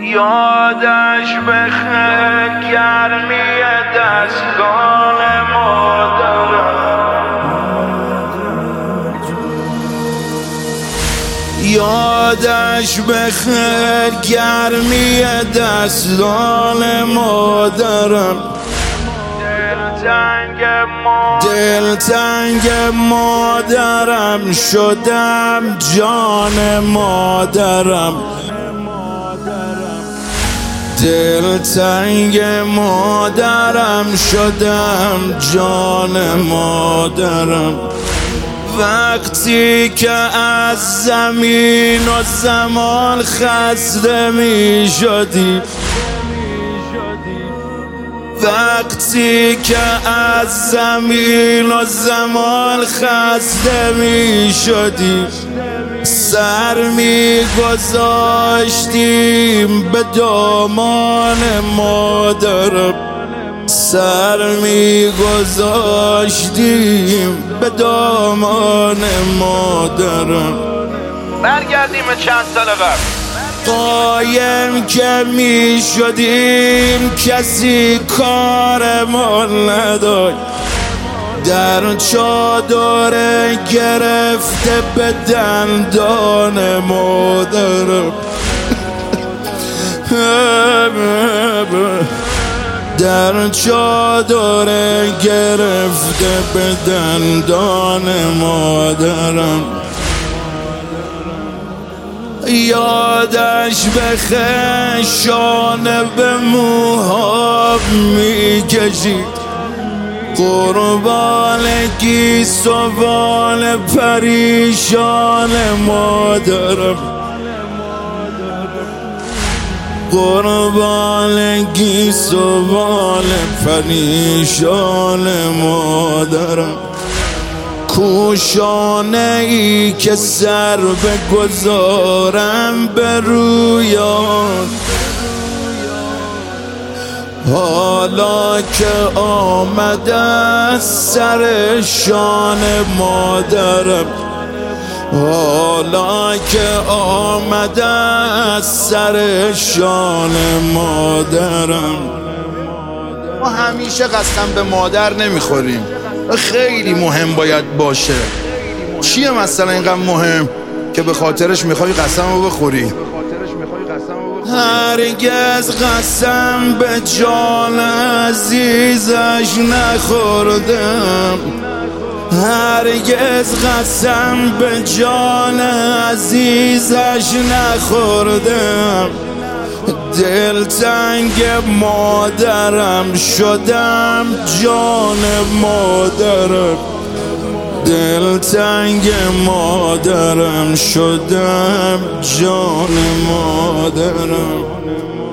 یادش بخیر گرمی دستان مادرم، یادش بخیر گرمی دستان مادرم. دلتنگ مادرم شدم، جان مادرم. دلتنگ مادرم شدم، جان مادرم. وقتی که از زمین و زمان خسته می شدی، وقتی که از زمین و زمان خسته می شدی، سر می گذاشتیم به دامان مادرم، سر می گذاشتیم به دامان مادرم. برگردیم به چند سال قبل. قایم که می شدیم کسی کارمان نداشت، در چادر گرفته به دندان مادرم، در چادر گرفته به دندان مادرم. یادش بخیر شانه به موها می کشید، قربان گیسوان پریشان مادرم، قربان گیسوان پریشان مادرم. کوشانه ای که سر بگذارم به رویان، حالا که آمده سر شان مادرم، حالا که آمده سر شان مادرم. ما همیشه قسم به مادر نمیخوریم، خیلی مهم باید باشه. چیه مثلا اینقدر مهم که به خاطرش میخوای قسم رو بخوری؟ هرگز قسم به جان عزیزش نخوردم، هرگز قسم به جان عزیزش نخوردم. دلتنگ مادرم شدم، جان مادرم. دلتنگ مادرم شدم، جان مادرم.